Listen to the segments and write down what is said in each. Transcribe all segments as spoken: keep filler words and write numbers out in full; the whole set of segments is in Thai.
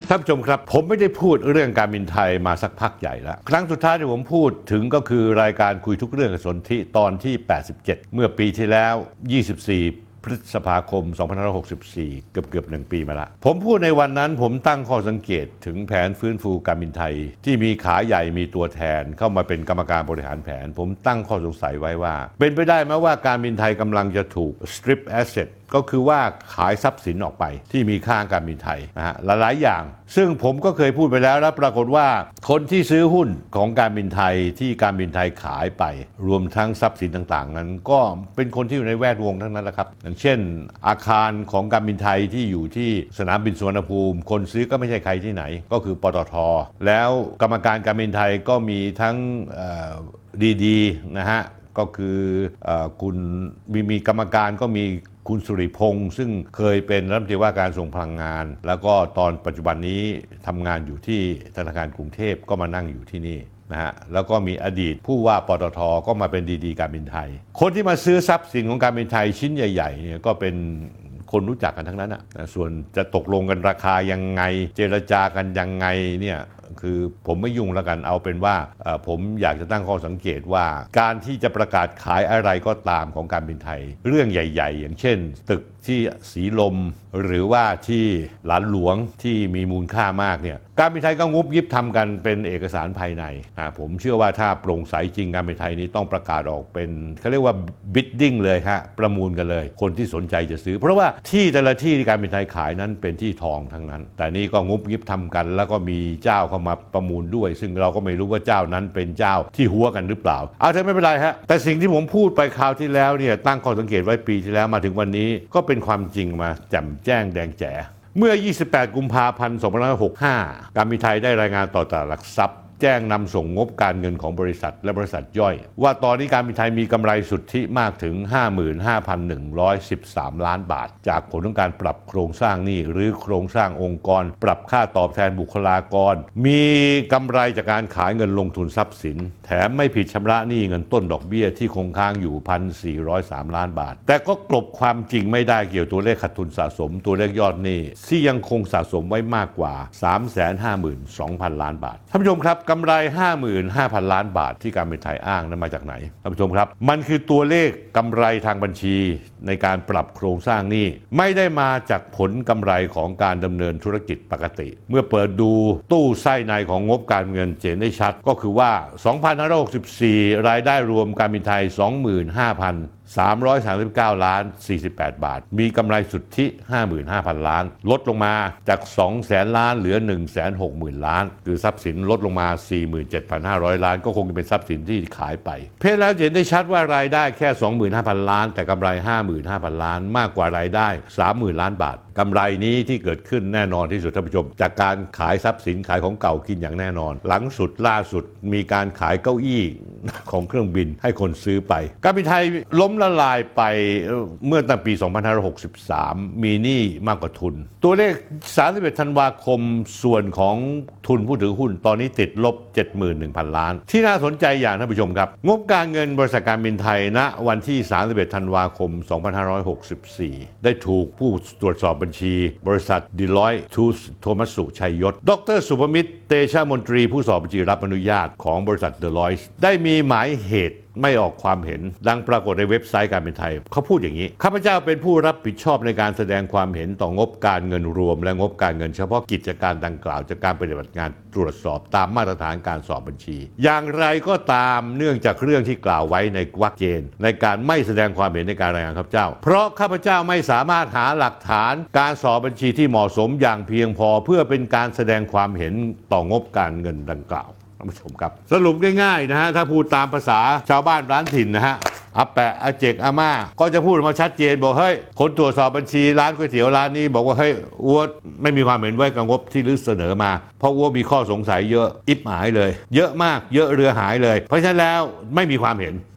ท่านผู้ชมครับผมไม่ได้พูดเรื่องการบินไทยมาสักพักใหญ่แล้วครั้งสุดท้ายที่ผมพูดถึงก็คือรายการคุยทุกเรื่องกับสนธิตอนที่แปดสิบเจ็ดเมื่อปีที่แล้วยี่สิบสี่พฤษภาคมสองพันห้าร้อยหกสิบสี่เกือบเกือบหนึ่งปีมาละผมพูดในวันนั้นผมตั้งข้อสังเกตถึงแผนฟื้นฟูการบินไทยที่มีขาใหญ่มีตัวแทนเข้ามาเป็นกรรมการบริหารแผนผมตั้งข้อสงสัยไว้ว่าเป็นไปได้ไหมว่าการบินไทยกำลังจะถูก strip assetก็คือว่าขายทรัพย์สินออกไปที่มีค่าการบินไทยนะฮะหลายๆอย่างซึ่งผมก็เคยพูดไปแล้วแล้วปรากฏว่าคนที่ซื้อหุ้นของการบินไทยที่การบินไทยขายไปรวมทั้งทรัพย์สินต่างๆนั้นก็เป็นคนที่อยู่ในแวดวงทั้งนั้นแหละครับอย่างเช่นอาคารของการบินไทยที่อยู่ที่สนามบินสุวรรณภูมิคนซื้อก็ไม่ใช่ใครที่ไหนก็คือปตท.แล้วกรรมการการบินไทยก็มีทั้งดีๆนะฮะก็คือคุณมีมีกรรมการก็มีคุณสุริพงษ์ซึ่งเคยเป็นรัฐมนตรีว่าการกระทรวงพลังงานแล้วก็ตอนปัจจุบันนี้ทำงานอยู่ที่ธนาคารกรุงเทพก็มานั่งอยู่ที่นี่นะฮะแล้วก็มีอดีตผู้ว่าปตท.ก็มาเป็นดีๆการบินไทยคนที่มาซื้อทรัพย์สินของการบินไทยชิ้นใหญ่ๆเนี่ยก็เป็นคนรู้จักกันทั้งนั้นอ่ะส่วนจะตกลงกันราคายังไงเจรจากันยังไงเนี่ยคือผมไม่ยุ่งแล้วกันเอาเป็นว่าผมอยากจะตั้งข้อสังเกตว่าการที่จะประกาศขายอะไรก็ตามของการบินไทยเรื่องใหญ่ๆอย่างเช่นตึกที่สีลมหรือว่าที่หลานหลวงที่มีมูลค่ามากเนี่ยการบินไทยก็งุบยิบทำกันเป็นเอกสารภายในผมเชื่อว่าถ้าโปร่งใสจริงการบินไทยนี้ต้องประกาศออกเป็นเขาเรียกว่า bidding เลยฮะประมูลกันเลยคนที่สนใจจะซื้อเพราะว่าที่แต่ละที่ที่การบินไทยขายนั้นเป็นที่ทองทั้งนั้นแต่นี่ก็งุบยิบทำกันแล้วก็มีเจ้าเข้ามาประมูลด้วยซึ่งเราก็ไม่รู้ว่าเจ้านั้นเป็นเจ้าที่หัวกันหรือเปล่าเอาเถอะไม่เป็นไรฮะแต่สิ่งที่ผมพูดไปคราวที่แล้วเนี่ยตั้งข้อสังเกตไว้ปีที่แล้วมาถึงวันนี้ก็เป็นความจริงมาแจ่มแจ้งแดงแจ๋เมื่อยี่สิบแปดกุมภาพันธ์สองพันห้าร้อยหกสิบห้าการบินไทยได้รายงานต่อตลาดหลักทรัพย์แจ้งนำส่งงบการเงินของบริษัทและบริษัทย่อยว่าตอนนี้การบินไทยมีกำไรสุทธิมากถึง ห้าหมื่นห้าพันหนึ่งร้อยสิบสาม ล้านบาทจากผลของการปรับโครงสร้างหนี้หรือโครงสร้างองค์กรปรับค่าตอบแทนบุคลากรมีกำไรจากการขายเงินลงทุนทรัพย์สินแถมไม่ผิดชำระหนี้เงินต้นดอกเบี้ยที่คงค้างอยู่ หนึ่งพันสี่ร้อยสาม ล้านบาทแต่ก็กลบความจริงไม่ได้เกี่ยวตัวเลขขาดทุนสะสมตัวเลขยอดหนี้ที่ยังคงสะสมไว้มากกว่า สามแสนห้าหมื่นสองพัน ล้านบาทท่านผู้ชมครับกำไร ห้าหมื่นห้าพัน ล้านบาทที่การบินไทยอ้างนั้นมาจากไหนท่านผู้ชมครับมันคือตัวเลขกำไรทางบัญชีในการปรับโครงสร้างหนี้ไม่ได้มาจากผลกำไรของการดำเนินธุรกิจปกติเมื่อเปิดดูตู้ไส้ในของงบการเงินเห็นได้ชัดก็คือว่าสองพันห้าร้อยหกสิบสี่รายได้รวมการบินไทย สองหมื่นห้าพันสามร้อยสามสิบเก้า ล้านสี่สิบแปดบาทมีกำไรสุทธิ ห้าหมื่นห้าพัน ล้านลดลงมาจาก สองแสน ล้านเหลือ หนึ่งแสนหกหมื่น ล้านคือทรัพย์สินลดลงมา สี่หมื่นเจ็ดพันห้าร้อย ล้านก็คงจะเป็นทรัพย์สินที่ขายไปเพราะแล้วเห็นได้ชัดว่ารายได้แค่ สองหมื่นห้าพัน ล้านแต่กำไร ห้าหมื่นห้าพัน ล้านมากกว่ารายได้ สามหมื่น ล้านบาทกำไรนี้ที่เกิดขึ้นแน่นอนที่สุดท่านผู้ชมจากการขายทรัพย์สินขายของเก่ากินอย่างแน่นอนหลังสุดล่าสุดมีการขายเก้าอี้ของเครื่องบินให้คนซื้อไปการบินไทยล้มละลายไปเมื่อตั้งปีสองพันห้าร้อยหกสิบสามมีหนี้มากกว่าทุนตัวเลขสามสิบเอ็ดธันวาคมส่วนของทุนผู้ถือหุ้นตอนนี้ติดลบ เจ็ดหมื่นหนึ่งพัน ล้านที่น่าสนใจอย่างท่านผู้ชมครับงบการเงินบริษัทการบินไทยณวันที่สามสิบเอ็ดธันวาคมสองพันห้าร้อยหกสิบสี่ได้ถูกผู้ตรวจสอบบัญชีบริษัท Deloitte ทูสโทมัสสุชัยยศดรสุภมิตรเตชะมนตรีผู้สอบบัญชีรับอนุญาตของบริษัท Deloitte ได้มีหมายเหตุไม่ออกความเห็นดังปรากฏในเว็บไซต์การบินไทยเขาพูดอย่างนี้ข้าพเจ้าเป็นผู้รับผิดชอบในการแสดงความเห็นต่องบการเงินรวมและงบการเงินเฉพาะกิจการดังกล่าวจากการปฏิบัติงานตรวจสอบตามมาตรฐานการสอบบัญชีอย่างไรก็ตามเนื่องจากเรื่องที่กล่าวไว้ในวรรคเกณฑ์ในการไม่แสดงความเห็นในการรายงานข้าพเจ้าเพราะข้าพเจ้าไม่สามารถหาหลักฐานการสอบบัญชีที่เหมาะสมอย่างเพียงพอเพื่อเป็นการแสดงความเห็นต่องบการเงินดังกล่าวท่านผู้ชมครับสรุปง่ายๆนะฮะถ้าพูดตามภาษาชาวบ้านร้านถิ่นนะฮะอาแปะอาเจกอาม่าก็จะพูดมาชัดเจนบอกเฮ้ยคนตรวจสอบบัญชีร้านก๋วยเตี๋ยวร้านนี้บอกว่าเฮ้ยอ้วไม่มีความเห็นไว้กับงบที่ลือเสนอมาเพราะอ้วมีข้อสงสัยเยอะอิบหายเลยเยอะมากเยอะเรือหายเลยเพราะฉะนั้นแล้วไม่มีความเห็น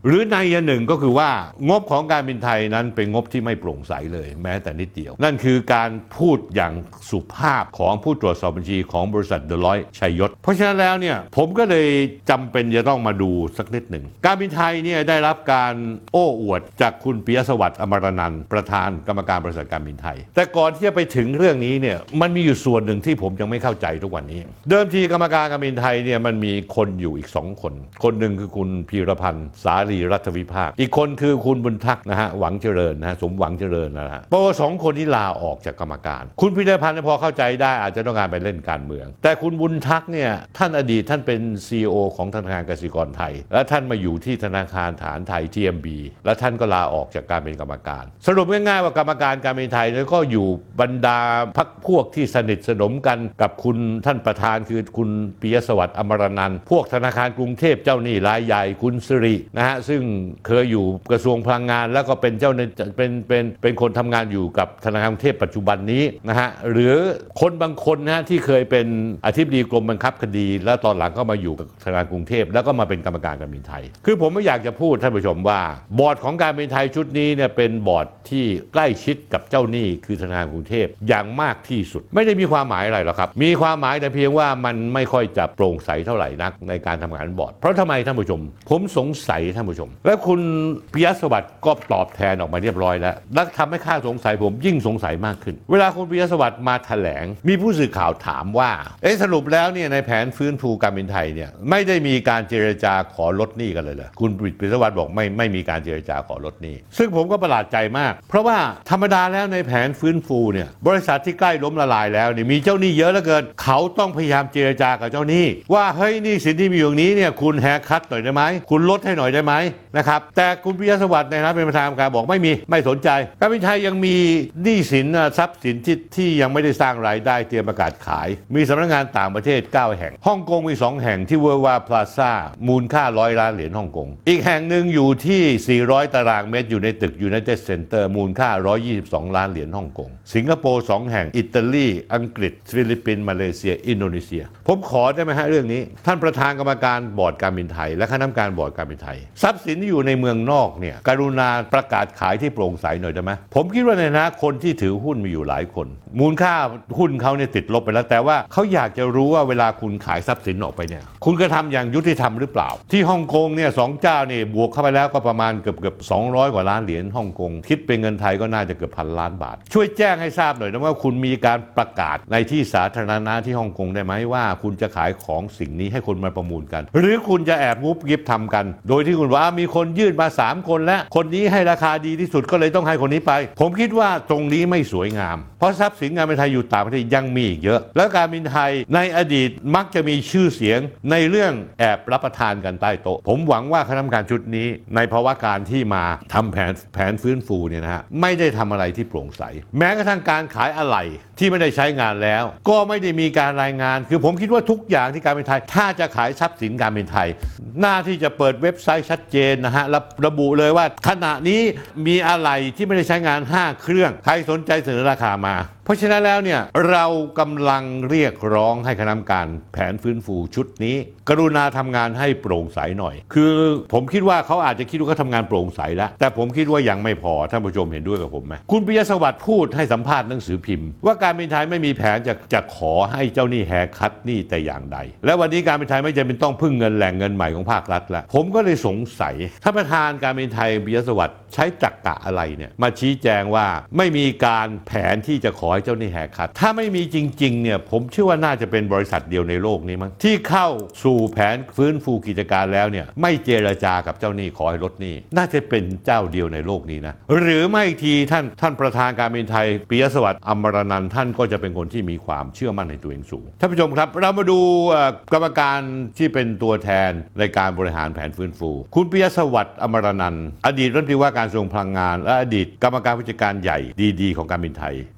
หรือในยหนึ่งก็คือว่างบของการบินไทยนั้นเป็นงบที่ไม่โปร่งใสเลยแม้แต่นิดเดียวนั่นคือการพูดอย่างสุภาพของผู้ตรวจสอบบัญชีของบริษัทเดลอยต์ชัยยศเพราะฉะนั้นแล้วเนี่ยผมก็เลยจำเป็นจะต้องมาดูสักนิดหนึ่งการบินไทยเนี่ยได้รับการโอ้อวดจากคุณปิยสวัสดิ์อมรนันท์ประธานกรรมการบริษัทการบินไทยแต่ก่อนที่จะไปถึงเรื่องนี้เนี่ยมันมีอยู่ส่วนหนึ่งที่ผมยังไม่เข้าใจทุกวันนี้เดิมทีกรรมการการบินไทยเนี่ยมันมีคนอยู่อีกสองคนคนหนึ่งคือคุณพีรพันธ์สาลีรัฐวิภาคอีกคนคือคุณบุญทักษ์นะฮะหวังเจริญนะฮะสมหวังเจริญนะฮะเพราะว่าสองคนที่ลาออกจากกรรมการคุณพีรพันธ์พอเข้าใจได้อาจจะต้องการไปเล่นการเมืองแต่คุณบุญทักษ์เนี่ยท่านอดีตท่านเป็น ซี อี โอ ของธนาคารกสิกรไทยและท่านมาอยู่ที่ธนาคารฐานไทย ที เอ็ม บี และท่านก็ลาออกจากการเป็นกรรมการสรุปง่ายๆว่ากรรมการการบินไทยก็อยู่บรรดาพรรคพวกที่สนิทสนมกันกับคุณท่านประธานคือคุณปิยสวัสดิ์อมรนันท์พวกธนาคารกรุงเทพเจ้าหนี้รายใหญ่คุณสิรินะฮะซึ่งเคยอยู่กระทรวงพลังงานแล้วก็เป็นเจ้าเป็นเป็นเป็นคนทำงานอยู่กับธนาคารกรุงเทพปัจจุบันนี้นะฮะหรือคนบางคนนะฮะที่เคยเป็นอธิบดีกรมบังคับคดีแล้วตอนหลังก็มาอยู่กับธนาคารกรุงเทพแล้วก็มาเป็นกรรมการการบินไทยคือผมไม่อยากจะพูดท่านผู้ชมว่าบอร์ดของการบินไทยชุดนี้เนี่ยเป็นบอร์ดที่ใกล้ชิดกับเจ้าหนี้คือธนาคารกรุงเทพอย่างมากที่สุดไม่ได้มีความหมายอะไรหรอกครับมีความหมายแต่เพียงว่ามันไม่ค่อยจะโปร่งใสเท่าไหร่นักในการทำงานบอร์ดเพราะทำไมท่านผู้ชมผมสงสัยท่านผู้ชมและคุณปิยสวัสดิ์ก็ตอบแทนออกมาเรียบร้อยแล้วและทำให้ข้าสงสัยผมยิ่งสงสัยมากขึ้นเวลาคุณปิยสวัสดิ์มาแถลงมีผู้สื่อข่าวถามว่าเอ๊ะสรุปแล้วเนี่ยในแผนฟื้นฟูการบินไทยเนี่ยไม่ได้มีการเจรจาขอลดหนี้กันเลยเหรอคุณปิยสวัสดิ์บอกไม่ไม่มีการเจรจาขอลดหนี้ซึ่งผมก็ประหลาดใจมากเพราะว่าธรรมดาแล้วในแผนฟื้นฟูเนี่ยบริษัทที่ใกล้ล้มละลายแล้วเนี่ยมีเจ้าหนี้เยอะเหลือเกินเขาต้องพยายามเจรจากับเจ้าหนี้ว่าเฮ้ยหนี้สินที่มีอยู่นี้เนี่ยคุณแฮร์คัตหน่อยได้ไหมคุณลดให้หน่อยได้ไหมนะครับแต่คุณปิยสวัสดิ์ในฐานะเป็นประธานกรรมการบอกไม่มีไม่สนใจการบินไทยยังมีหนี้สินทรัพย์สินที่ที่ยังไม่ได้สร้างรายได้เตรียมประกาศขายมีสำนักงานต่างประเทศเก้าแห่งฮ่องกงมีสองแห่งที่เวอร์วาพลาซ่ามูลค่าร้อยล้านเหรียญฮ่องกงอีกแห่งหนึ่งอยู่ที่สี่ร้อยตารางเมตรอยู่ในตึก United Center มูลค่าหนึ่งร้อยยี่สิบสองล้านเหรียญฮ่องกงสิงคโปร์สองแห่งอิตาลีอังกฤษฟิลิปปินส์มาเลเซียอินโดนีเซียผมขอได้ไหมฮะเรื่องนี้ท่านประธานกรรมการบอร์ดการบินไทยและคณะกรรมการบอร์ดการบินไทยทรัพย์สินที่อยู่ในเมืองนอกเนี่ยกรุณาประกาศขายที่โปร่งใสหน่อยได้ไหมผมคิดว่าในฐานะคนที่ถือหุ้นมีอยู่หลายคนมูลค่าหุ้นเขาเนี่ยติดลบไปแล้วแต่ว่าเขาอยากจะรู้ว่าเวลาคุณขายทรัพย์สินออกไปเนี่ยคุณกระทำอย่างยุติธรรมหรือเปล่าที่ฮ่องกงเนี่ยสองเจ้าเนี่ยบวกเข้าไปแล้วก็ประมาณเกือบเกือบสองร้อยกว่าล้านเหรียญฮ่องกงคิดเป็นเงินไทยก็น่าจะเกือบพันล้านบาทช่วยแจ้งให้ทราบหน่อยนะว่าคุณมีการประกาศในที่สาธารณะที่ฮ่องกงได้ไหมว่าคุณจะขายของสิ่งนี้ให้คนมาประมูลกันหรือคุณจะแอบงุบยิบทำกันโดยที่คุณว่ามีคนยื่นมาสามคนแล้วคนนี้ให้ราคาดีที่สุดก็เลยต้องให้คนนี้ไปผมคิดว่าตรงนี้ไม่สวยงามเพราะทรัพย์สินการบินไทยอยู่ต่างประเทศยังมีอีกเยอะแล้วการบินไทยในอดีตมักจะมีชื่อเสียงในเรื่องแอบรับประทานกันใต้โต๊ะผมหวังว่าคณะกรรมการชุดนี้ในภาวะการที่มาทำแผนแผนฟื้นฟูเนี่ยนะฮะไม่ได้ทำอะไรที่โปร่งใสแม้กระทั่งการขายอะไหล่ที่ไม่ได้ใช้งานแล้วก็ไม่ได้มีการรายงานคือผมคิดว่าทุกอย่างที่การบินไทยถ้าจะขายทรัพย์สินการบินไทยหน้าที่จะเปิดเว็บไซต์ชัดเจนนะฮะและระบุเลยว่าขณะนี้มีอะไหล่ที่ไม่ได้ใช้งานห้าเครื่องใครสนใจเสนอราคามาเพราะฉะนั้นแล้วเนี่ยเรากำลังเรียกร้องให้คณะกรรมการแผนฟื้นฟูชุดนี้กรุณาทำงานให้โปร่งใสหน่อยคือผมคิดว่าเขาอาจจะคิดว่าเขาทำงานโปร่งใสแล้วแต่ผมคิดว่ายังไม่พอท่านผู้ชมเห็นด้วยกับผมไหมคุณปิยสวัสดิ์พูดให้สัมภาษณ์หนังสือพิมพ์ว่าการบินไทยไม่มีแผนจะจะขอให้เจ้าหนี้แฮร์คัตหนี้แต่อย่างใดและวันนี้การบินไทยไม่จำเป็นต้องพึ่งเงินแหล่งเงินใหม่ของภาครัฐแล้วผมก็เลยสงสัยท่านประธานการบินไทยปิยสวัสดิ์ใช้ตรรกะอะไรเนี่ยมาชี้แจงว่าไม่มีการแผนที่จะขอให้เจ้าหนี้แฮร์คัตถ้าไม่มีจริงๆเนี่ยผมเชื่อว่าน่าจะเป็นบริษัทเดียวในโลกนี้มั้งที่เข้าสู่แผนฟื้นฟูกิจการแล้วเนี่ยไม่เจรจากับเจ้าหนี้ขอให้ลดหนี้น่าจะเป็นเจ้าเดียวในโลกนี้นะหรือไม่ทีท่านท่านประธานการบินไทยปิยสวัสดิ์อมรนันท์ท่านก็จะเป็นคนที่มีความเชื่อมั่นในตัวเองสูงท่านผู้ชมครับเรามาดูกรรมการที่เป็นตัวแทนในการบริหารแผนฟื้นฟูคุณปิยสวัสดิ์อมรนันท์อดีตรัฐมนตรีว่าการกระทรวงพลังงานและอดีตกรรมการผู้จัดการใหญ่ดีๆของการบินไทยคุณพร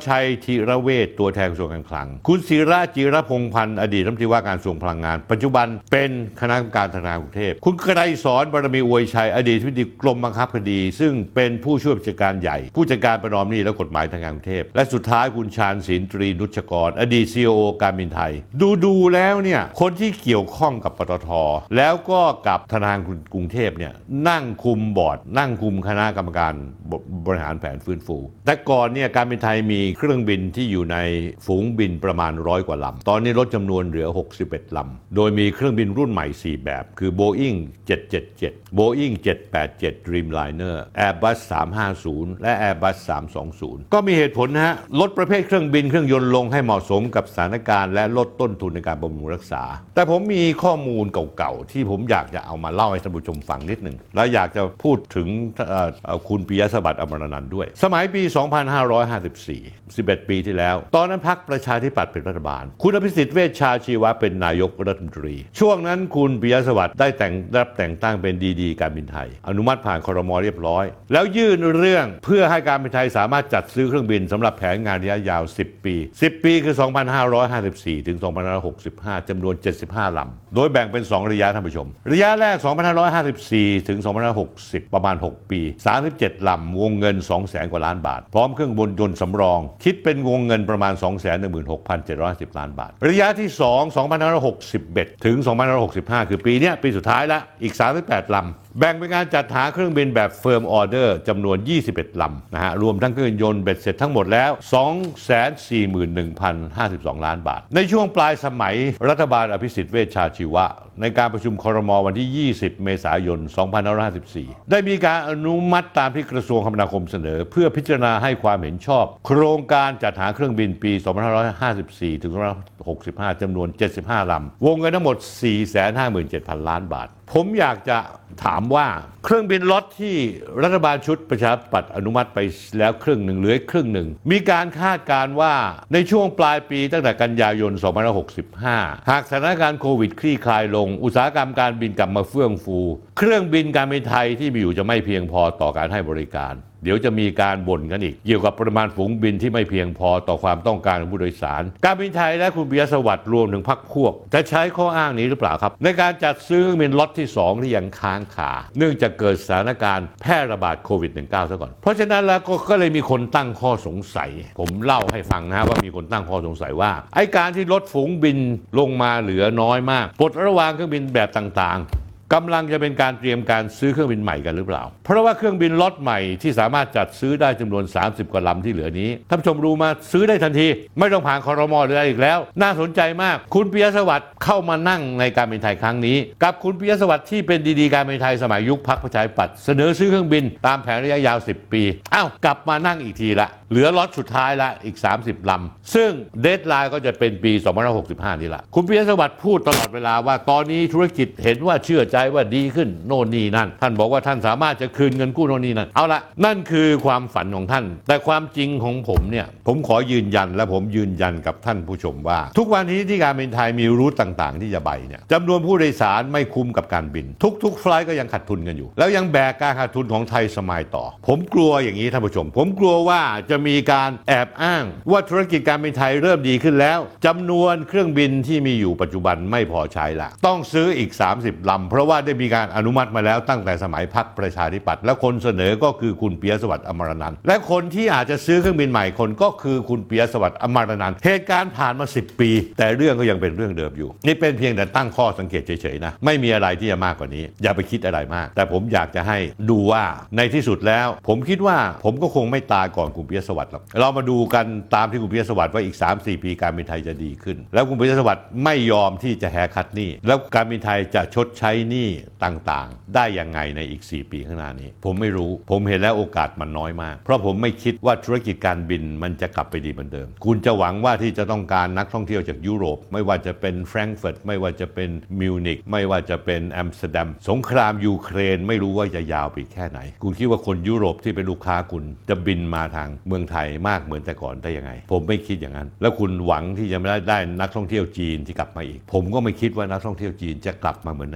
ชัยธีระเวชตัวแทนกระทรวงการคลังคุณศิระจิรพงษ์พันธ์อดีตรัฐมนตรีว่าการกระทรวงพลังงานปัจจุบันเป็นคณะกรรมการธนาคารกรุงเทพคุณไกรสอนบารมีอวยชัยอดีตอธิบดีกรมบังคับคดีซึ่งเป็นผู้ช่วยผู้จัดการใหญ่ผู้จัดการประนอมหนี้และกฎหมายธนาคารกรุงเทพและสุดท้ายคุณชาญศิลป์ตรีนุชกรอดีต ซี อี โอ การบินไทยดูดูแล้วเนี่ยคนที่เกี่ยวข้องกับปตท.แล้วก็กับธนาคารกรุงเทพเนี่ยนั่งคุมบอร์ดนั่งคุมคณะกรรมการบริหารแผนฟื้นฟูแต่ก่อนเนี่ยการบินไทยมีเครื่องบินที่อยู่ในฝูงบินประมาณร้อยกว่าลำตอนนี้ลดจำนวนเหลือหกสิบเอ็ดลำโดยมีเครื่องบินรุ่นใหม่สี่แบบคือ Boeing เจ็ดเจ็ดเจ็ด Boeing เจ็ดแปดเจ็ด Dreamliner Airbus สามห้าศูนย์และ Airbus สามสองศูนย์ก็มีเหตุผลนะฮะลดประเภทเครื่องบินเครื่องยนต์ลงให้เหมาะสมกับสถานการณ์และลดต้นทุนในการบำรุงรักษาแต่ผมมีข้อมูลเก่าๆที่ผมอยากจะเอามาเล่าให้ท่านผู้ชมฟังนิดหนึ่งและอยากจะพูดถึงคุณปิยะสวัสดิ์อมรนันท์ด้วยสมัยปี สองพันห้าร้อยห้าสิบสี่ สิบเอ็ด ปีที่แล้วตอนนั้นพรรคประชาธิปัตย์เป็นรัฐบาลคุณอภิสิทธิ์เวชชาชีวะเป็นนายกรัฐมนตรีช่วงนั้นคุณปิยะสวัสดิ์ได้แต่งรับแต่งตั้งเป็นดีดีการบินไทยอนุมัติผ่านครม.เรียบร้อยแล้วยื่นเรื่องเพื่อให้การบินไทยสามารถจัดซื้อเครื่องบินสำหรับแผนงานระยะยาวสิบปีสิบปีคือ สองพันห้าร้อยห้าสิบสี่ ถึง สองพันห้าร้อยหกสิบห้า จำนวนเจ็ดสิบห้าลำโดยแบ่งเป็นสองระยะท่านผู้ชมระยะแรก สองพันห้าร้อยห้าสิบสี่ ถึง สองพันห้าร้อยหกสิบ ประมาณหกปีสามสิบเจ็ดลำวงเงิน สองแสน กว่าล้านบาทพร้อมเครื่องยนต์สำรองคิดเป็นวงเงินประมาณ สองแสนหนึ่งหมื่นหกพันเจ็ดร้อยห้าสิบ ล้านบาทระยะที่สอง สองพันห้าร้อยหกสิบเอ็ด ถึง สองพันห้าร้อยหกสิบห้า คือปีนี้ปีสุดท้ายแล้วอีกสามสิบแปดลำแบ่งเป็นการจัดหาเครื่องบินแบบเฟิร์มออเดอร์จำนวนยี่สิบเอ็ดลำนะฮะรวมทั้งเครื่องยนต์เบ็ดเสร็จทั้งหมดแล้ว สองแสนสี่หมื่นหนึ่งพันห้าสิบสอง ล้านบาทในช่วงปลายสมัยรัฐบาลอภิสิทธิ์เวชชาชีวะในการประชุมครม.วันที่ยี่สิบเมษายนสองพันห้าร้อยห้าสิบสี่ได้มีการอนุมัติตามที่กระทรวงคมนาคมเสนอเพื่อพิจารณาให้ความเห็นชอบโครงการจัดหาเครื่องบินปี สองพันห้าร้อยห้าสิบสี่ ถึง สองพันห้าร้อยหกสิบห้า จำนวนเจ็ดสิบห้าลำวงเงินทั้งหมด สี่แสนห้าหมื่นเจ็ดพัน ล้านบาทผมอยากจะถามว่าเครื่องบินล็อตที่รัฐบาลชุดประชาธิปัตย์อนุมัติไปแล้วครึ่งหนึ่งเหลือครึ่งหนึ่งมีการคาดการณ์ว่าในช่วงปลายปีตั้งแต่กันยายนสองพันห้าร้อยหกสิบห้าหากสถานการณ์โควิดคลี่คลายลงอุตสาหกรรมการบินกลับมาเฟื่องฟูเครื่องบินการบินไทยที่มีอยู่จะไม่เพียงพอต่อการให้บริการเดี๋ยวจะมีการบ่นกันอีกเกี่ยวกับปริมาณฝูงบินที่ไม่เพียงพอต่อความต้องการของผู้โดยสารการบินไทยและคุณปิยะสวัสดิ์รวมถึงพรรคพวกจะใช้ข้ออ้างนี้หรือเปล่าครับในการจัดซื้อเครื่องบินล็อตที่สองที่ยังค้างคาเนื่องจากเกิดสถานการณ์แพร่ระบาดโควิด สิบเก้า ซะก่อนเพราะฉะนั้นแล้วก็ก็เลยมีคนตั้งข้อสงสัยผมเล่าให้ฟังนะว่ามีคนตั้งข้อสงสัยว่าไอ้การที่ลดฝูงบินลงมาเหลือน้อยมากปลดระวางเครื่องบินแบบต่างๆกำลังจะเป็นการเตรียมการซื้อเครื่องบินใหม่กันหรือเปล่าเพราะว่าเครื่องบินล็อตใหม่ที่สามารถจัดซื้อได้จำนวนสามสิบกว่าลำที่เหลือนี้ท่านผู้ชมรู้มาซื้อได้ทันทีไม่ต้องผ่านครม.หรืออะไรอีกแล้วน่าสนใจมากคุณปิยะสวัสดิ์เข้ามานั่งในการบินไทยครั้งนี้กับคุณปิยะสวัสดิ์ที่เป็นดีดีการบินไทยสมัยยุคพรรคประชาธิปัตย์เสนอซื้อเครื่องบินตามแผนระยะยาวสิบปีอ้าวกลับมานั่งอีกทีละเหลือล็อตสุดท้ายละอีกสามสิบลำซึ่งเดดไลน์ก็จะเป็นปีสองพันห้าร้อยหกสิบห้านี่แหละคุณปิยะสวัสดิ์พูดตลอดเวลาว่าตอนนี้ธุรกิจเห็นว่าเชื่อใจว่าดีขึ้นโน่นนี่นั่นท่านบอกว่าท่านสามารถจะคืนเงินกู้โน่นนี่นั่นเอาละนั่นคือความฝันของท่านแต่ความจริงของผมเนี่ยผมขอยืนยันและผมยืนยันกับท่านผู้ชมว่าทุกวันนี้ที่การบินไทยมีรูทต่างๆที่จะไปเนี่ยจำนวนผู้โดยสารไม่คุ้มกับการบินทุกๆไฟล์ก็ยังขาดทุนกันอยู่แล้วยังแบกการขาดทุนของไทยสมายต่อผมกลัวอย่างนี้ท่านผู้ชมผมกลัวว่าจะมีการแอบอ้างว่าธุรกิจการบินไทยเริ่มดีขึ้นแล้วจำนวนเครื่องบินที่มีอยู่ปัจจุบันไม่พอใช้ละต้องซื้ออีกสามสิบลำเพราะว่าได้มีการอนุมัติมาแล้วตั้งแต่สมัยพรรคประชาธิปัตย์และคนเสนอก็คือคุณปิยะสวัสดิ์อมรนันท์และคนที่อาจจะซื้อเครื่องบินใหม่คนก็คือคุณปิยะสวัสดิ์อมรนันท์เหตุการณ์ผ่านมาสิบปีแต่เรื่องก็ยังเป็นเรื่องเดิมอยู่นี่เป็นเพียงแต่ตั้งข้อสังเกตเฉยๆนะไม่มีอะไรที่จะมากกว่านี้อย่าไปคิดอะไรมากแต่ผมอยากจะให้ดูว่าในที่สุดแล้วผมคิดว่าผมก็คงไม่ตายก่อนคุณปิยะสวัสดิ์หรอกเรามาดูกันตามที่คุณปิยะสวัสดิ์ว่าอีก สามสี่ ปีการบินไทยจะดีขึ้นแล้วคุณปิยะสวัสดิ์ไม่ยอมที่จะแฮร์คัทหนี้แล้วการบินไทยจะชดใช้หนี้ต่างๆได้ยังไงในอีกสี่ปีข้างหน้านี้ผมไม่รู้ผมเห็นแล้วโอกาสมันน้อยมากเพราะผมไม่คิดว่าธุรกิจการบินมันจะกลับไปดีเหมือนเดิมคุณจะหวังว่าที่จะต้องการนักท่องเที่ยวจากยุโรปไม่ว่าจะเป็นแฟรงก์เฟิร์ตไม่ว่าจะเป็นมิวนิกไม่ว่าจะเป็นอัมสเตอร์ดัมสงครามยูเครนไม่รู้ว่าจะยาวไปแค่ไหนคุณคิดว่าคนยุโรปที่เป็นลูกค้าคุณจะบินมาทางเมืองไทยมากเหมือนแต่ก่อนได้ยังไงผมไม่คิดอย่างนั้นแล้วคุณหวังที่จะไม่ได้ได้นักท่องเที่ยวจีนที่กลับมาอีกผมก็ไม่คิดว่านักท่องเที่ยวจีนจะกลับมาเหมือนในอดีต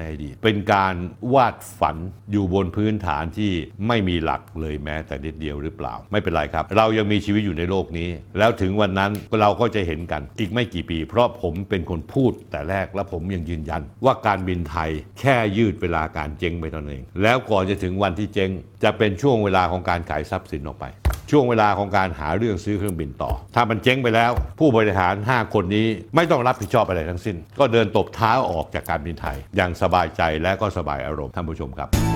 เป็นการวาดฝันอยู่บนพื้นฐานที่ไม่มีหลักเลยแม้แต่นิดเดียวหรือเปล่าไม่เป็นไรครับเรายังมีชีวิตอยู่ในโลกนี้แล้วถึงวันนั้นเราก็จะเห็นกันอีกไม่กี่ปีเพราะผมเป็นคนพูดแต่แรกและผมยังยืนยันว่าการบินไทยแค่ยืดเวลาการเจ๊งไปเท่านั้นเองแล้วก่อนจะถึงวันที่เจ๊งจะเป็นช่วงเวลาของการขายทรัพย์สินออกไปช่วงเวลาของการหาเรื่องซื้อเครื่องบินต่อถ้ามันเจ๊งไปแล้วผู้บริหารห้าคนนี้ไม่ต้องรับผิดชอบอะไรทั้งสิ้นก็เดินตบเท้าออกจากการบินไทยอย่างสบายใจและก็สบายอารมณ์ท่านผู้ชมครับ